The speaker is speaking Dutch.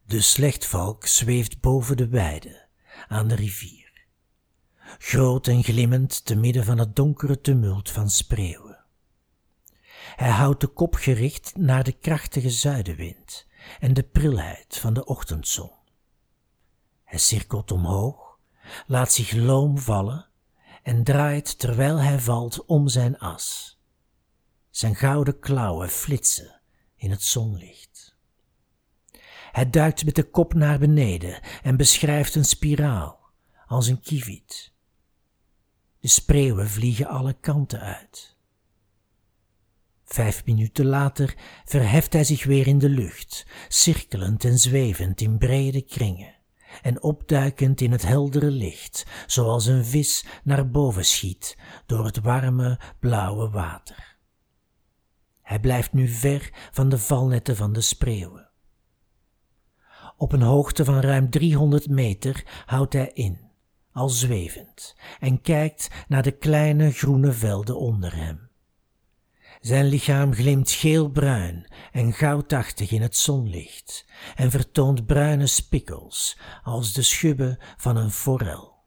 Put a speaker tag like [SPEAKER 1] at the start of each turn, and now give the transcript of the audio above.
[SPEAKER 1] De slechtvalk zweeft boven de weide, aan de rivier. Groot en glimmend te midden van het donkere tumult van spreeuwen. Hij houdt de kop gericht naar de krachtige zuidenwind en de prilheid van de ochtendzon. Hij cirkelt omhoog, laat zich loom vallen en draait terwijl hij valt om zijn as. Zijn gouden klauwen flitsen in het zonlicht. Hij duikt met de kop naar beneden en beschrijft een spiraal, als een kieviet. De spreeuwen vliegen alle kanten uit. 5 minuten later verheft hij zich weer in de lucht, cirkelend en zwevend in brede kringen en opduikend in het heldere licht, zoals een vis naar boven schiet door het warme, blauwe water. Hij blijft nu ver van de valnetten van de spreeuwen. Op een hoogte van ruim 300 meter houdt hij in, al zwevend, en kijkt naar de kleine groene velden onder hem. Zijn lichaam glimt geelbruin en goudachtig in het zonlicht en vertoont bruine spikkels als de schubben van een forel.